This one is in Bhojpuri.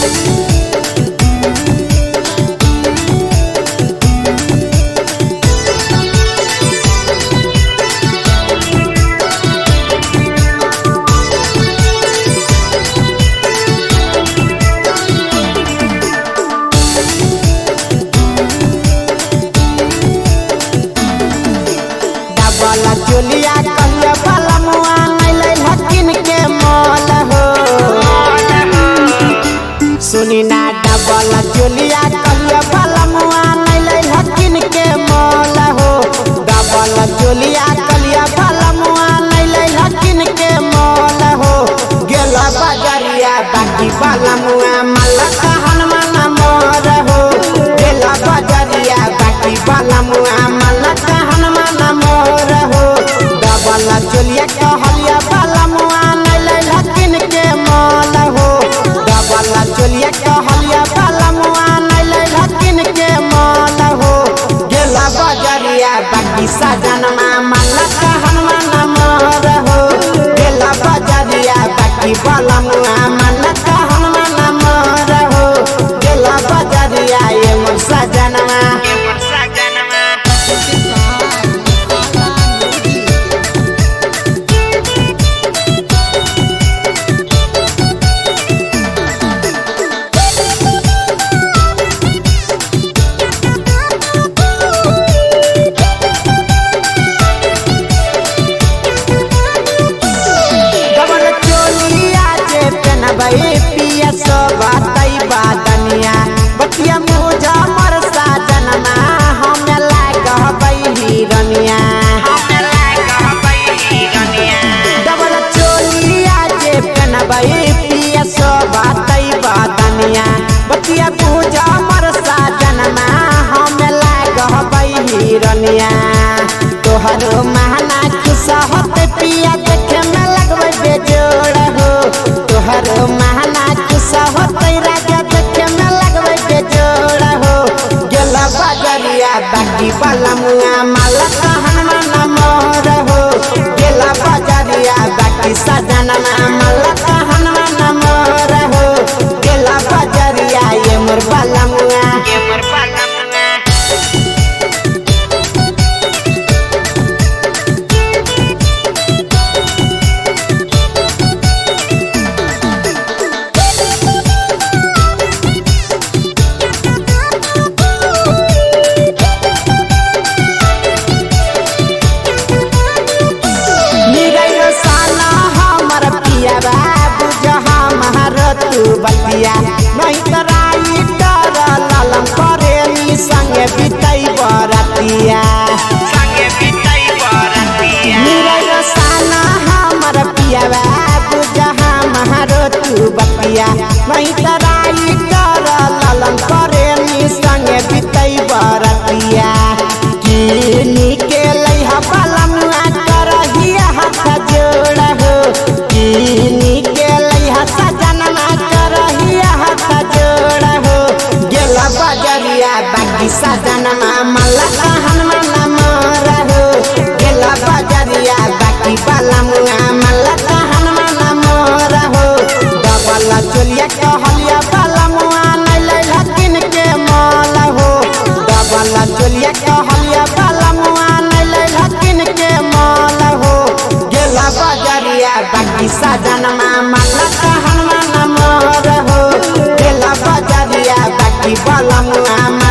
चोलिया कहिया बलमुआ नैले हकिन के मोल हो सुनी ना डबल चोलिया कहिया बलमुआ नैले हकिन के मोल हो डबल चोलिया कहिया बलमुआ नैले हकिन के मोल हो गेला बजरिया बाकी बलमुआ मलक हनुमान मोर हो गेला बजरिया बाकी बलमुआ मलक हनुमान मोर हो डबल चोलिया कहलिया बलमुआ नैले हकिन के मोल हो डबल चोलिया कहलिया बलमुआ नैले हकिन के मोल हो गेला बजरिया बाकी सजनमा मलक हनुमान मोर हो गेला बजरिया बाकी बलमुआ मलक हनुमान मोर हो गेला बजरिया ये मोर सजनमा पिया सो बातई बादनिया बतिया मुझा मरसा जनमा हमें लागबई हिरनिया डबल चोलिया जे पहनबई पिया सो बातई बादनिया बतिया मुझा मरसा जनमा हमें लागबई हिरनिया तोहर महना खुशा होते पिया देखे में लगबई बेजोड़ हो तोहर महना खुशा होते राजा देखे में लगबई बेजोड़ हो गेला बजरिया बाकी बलमुआ मलक हनुमान मोर हो गेला बजरिया बाकी सजनमा मलक हनुमान मोर हो गेला बजरिया ये मोर बलमुआ बतिया नहीं तराई डर लालम करेली संगे बितई बरतिया मेरा रसाना हमर पियावा बुझहा महारो तू बतिया नहीं तराई डर लालम करेली संगे बितई बरतिया किनी के लइहा बलमुआ करहिया हाथ जोड़ हो किनी के लइहा सजनमा बजरिया बाकी सजनमा मलक हनुमान मोर हो गेला बजरिया बाकी बलमुआ मलक हनुमान मोर हो डबल चोलिया कहलिया बलमुआ नैले हकिन के मोल हो डबल चोलिया कहलिया बलमुआ नैले हकिन के मोल हो गेला बजरिया बाकी सजनमा मलक हनुमान मोर हो गेला बजरिया बाकी बलमुआ